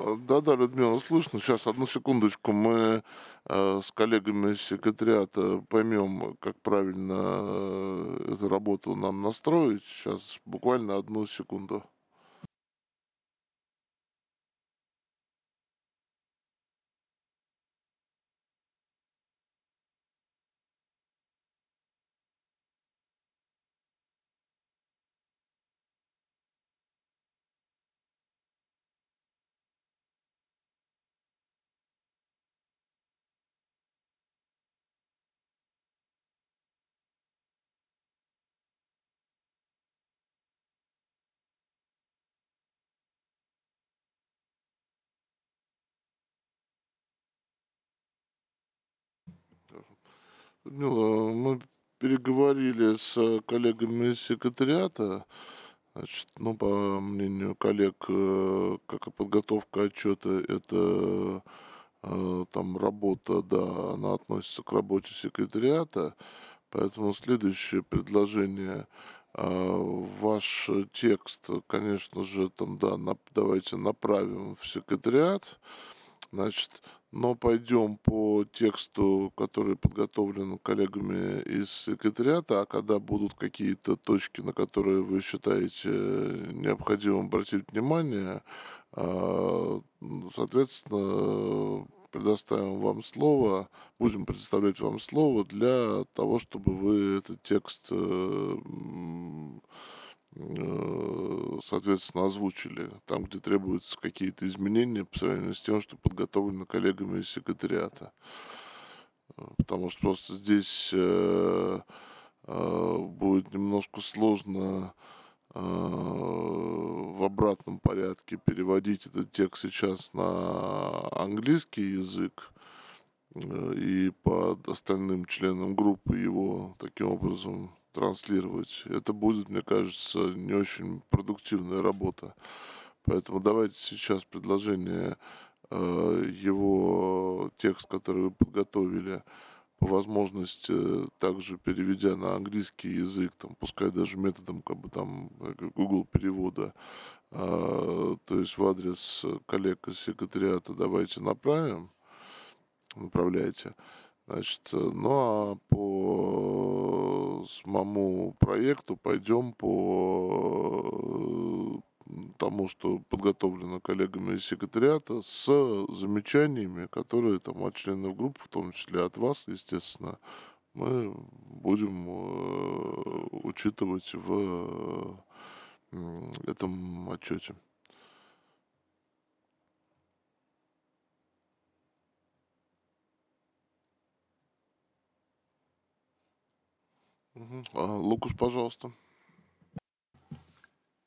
Да-да, Людмила, слышно. Сейчас, одну секундочку. Мы с коллегами из секретариата поймем, как правильно эту работу нам настроить. Сейчас, буквально одну секунду. Людмила, мы переговорили с коллегами из секретариата. Значит, ну, по мнению коллег, как и подготовка отчета, это там работа, да, она относится к работе секретариата. Поэтому следующее предложение. Ваш текст, конечно же, там, да, давайте направим в секретариат. Значит, но пойдем по тексту, который подготовлен коллегами из секретариата, а когда будут какие-то точки, на которые вы считаете необходимым обратить внимание, соответственно, предоставим вам слово, будем предоставлять вам слово для того, чтобы вы этот текст соответственно, озвучили там, где требуются какие-то изменения по сравнению с тем, что подготовлено коллегами из секретариата. Потому что просто здесь будет немножко сложно в обратном порядке переводить этот текст сейчас на английский язык и по остальным членам группы его таким образом транслировать. Это будет, мне кажется, не очень продуктивная работа. Поэтому давайте сейчас предложение, его текст, который вы подготовили, по возможности также переведя на английский язык, там, пускай даже методом как бы там Google перевода, то есть в адрес коллег из секретариата давайте направляйте. Значит, ну а по самому проекту пойдем по тому, что подготовлено коллегами из секретариата, с замечаниями, которые там от членов группы, в том числе от вас, естественно, мы будем учитывать в этом отчете. Лукаш, пожалуйста.